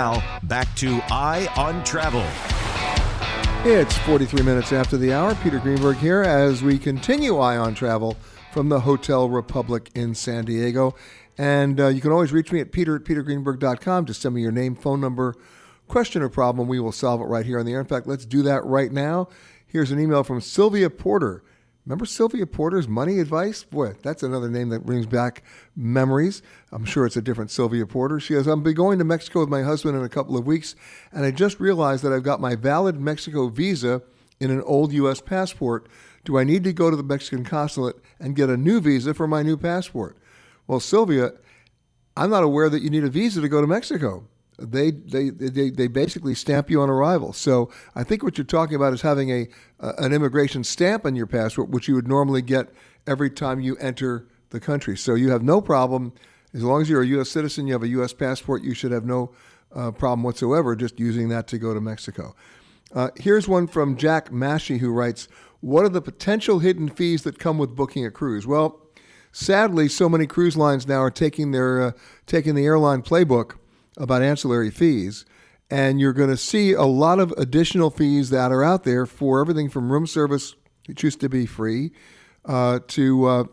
Now, back to Eye on Travel. It's 43 minutes after the hour. Peter Greenberg here as we continue Eye on Travel from the Hotel Republic in San Diego. And you can always reach me at peter@petergreenberg.com. Just send me your name, phone number, question or problem. We will solve it right here on the air. In fact, let's do that right now. Here's an email from Sylvia Porter. Remember Sylvia Porter's Money Advice? Boy, that's another name that brings back memories. I'm sure it's a different Sylvia Porter. She says, I'll be going to Mexico with my husband in a couple of weeks, and I just realized that I've got my valid Mexico visa in an old U.S. passport. Do I need to go to the Mexican consulate and get a new visa for my new passport? Well, Sylvia, I'm not aware that you need a visa to go to Mexico. They basically stamp you on arrival. So I think what you're talking about is having an immigration stamp on your passport, which you would normally get every time you enter the country. So you have no problem. As long as you're a U.S. citizen, you have a U.S. passport, you should have no problem whatsoever just using that to go to Mexico. Here's one from Jack Mashi who writes, what are the potential hidden fees that come with booking a cruise? Well, sadly, so many cruise lines now are taking the airline playbook about ancillary fees, and you're going to see a lot of additional fees that are out there for everything from room service, which used to be free, to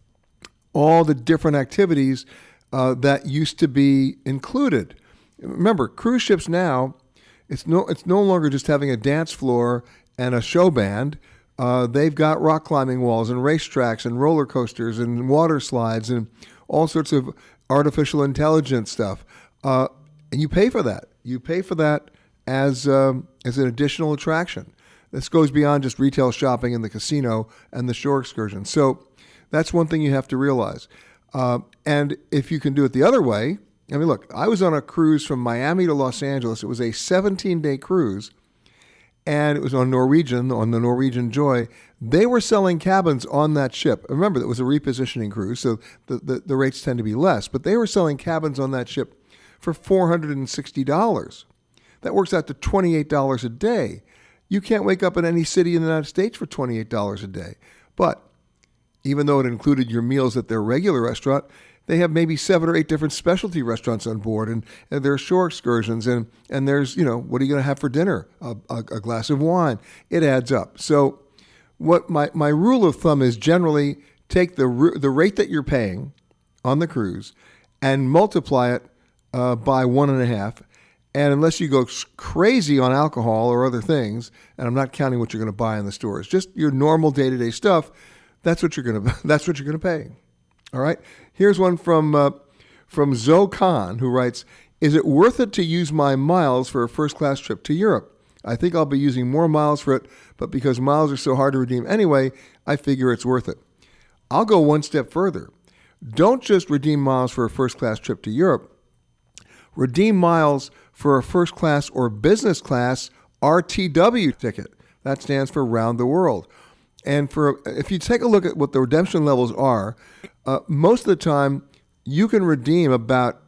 all the different activities that used to be included. Remember, cruise ships now, it's no longer just having a dance floor and a show band. They've got rock climbing walls and racetracks and roller coasters and water slides and all sorts of artificial intelligence stuff. And you pay for that. You pay for that as an additional attraction. This goes beyond just retail shopping in the casino and the shore excursion. So that's one thing you have to realize. And if you can do it the other way, I mean, look, I was on a cruise from Miami to Los Angeles. It was a 17-day cruise, and it was on the Norwegian Joy. They were selling cabins on that ship. Remember, it was a repositioning cruise, so the rates tend to be less. But they were selling cabins on that ship for $460. That works out to $28 a day. You can't wake up in any city in the United States for $28 a day. But even though it included your meals at their regular restaurant, they have maybe 7 or 8 different specialty restaurants on board, and there are shore excursions, and there's, what are you going to have for dinner? A glass of wine. It adds up. So what my rule of thumb is generally take the rate that you're paying on the cruise and multiply it by 1.5. And unless you go crazy on alcohol or other things, and I'm not counting what you're going to buy in the stores, just your normal day-to-day stuff, that's what you're going to pay. All right. Here's one from Zoe Khan, who writes, is it worth it to use my miles for a first-class trip to Europe? I think I'll be using more miles for it, but because miles are so hard to redeem anyway, I figure it's worth it. I'll go one step further. Don't just redeem miles for a first-class trip to Europe. Redeem miles for a first-class or business class RTW ticket. That stands for Round the World. And if you take a look at what the redemption levels are, most of the time you can redeem about,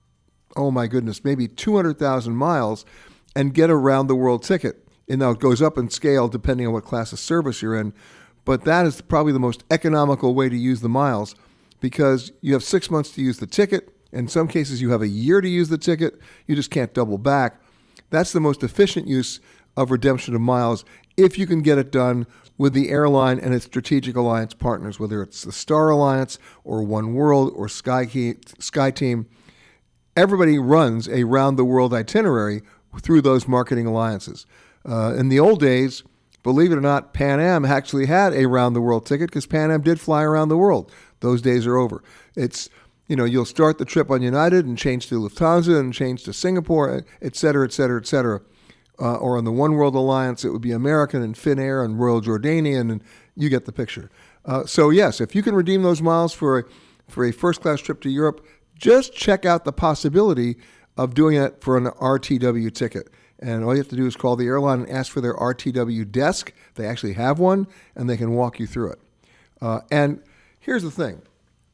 oh my goodness, maybe 200,000 miles and get a Round the World ticket. And now it goes up in scale depending on what class of service you're in. But that is probably the most economical way to use the miles because you have 6 months to use the ticket. In some cases, you have a year to use the ticket. You just can't double back. That's the most efficient use of redemption of miles if you can get it done with the airline and its strategic alliance partners, whether it's the Star Alliance or One World or SkyTeam. Everybody runs a round-the-world itinerary through those marketing alliances. In the old days, believe it or not, Pan Am actually had a round-the-world ticket because Pan Am did fly around the world. Those days are over. It's you'll start the trip on United and change to Lufthansa and change to Singapore, et cetera, et cetera, et cetera. Or on the One World Alliance, it would be American and Finnair and Royal Jordanian, and you get the picture. So yes, if you can redeem those miles for a first-class trip to Europe, just check out the possibility of doing it for an RTW ticket. And all you have to do is call the airline and ask for their RTW desk. They actually have one, and they can walk you through it. And here's the thing.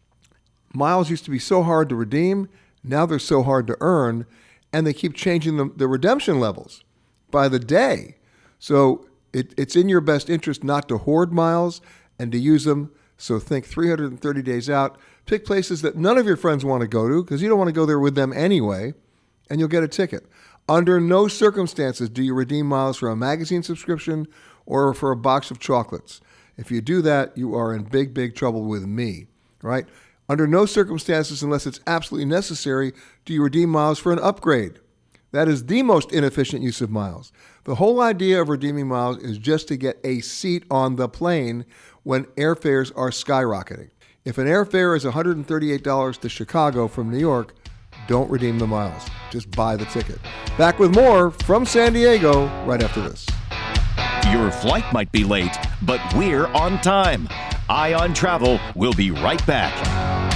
Miles used to be so hard to redeem. Now they're so hard to earn, and they keep changing the redemption levels by the day. So it's in your best interest not to hoard miles and to use them. So think 330 days out. Pick places that none of your friends want to go to because you don't want to go there with them anyway. and you'll get a ticket. Under no circumstances do you redeem miles for a magazine subscription or for a box of chocolates. If you do that, you are in big, big trouble with me, right? Under no circumstances, unless it's absolutely necessary, do you redeem miles for an upgrade. That is the most inefficient use of miles. The whole idea of redeeming miles is just to get a seat on the plane when airfares are skyrocketing. If an airfare is $138 to Chicago from New York, don't redeem the miles. Just buy the ticket. Back with more from San Diego right after this. Your flight might be late, but we're on time. Eye on Travel will be right back.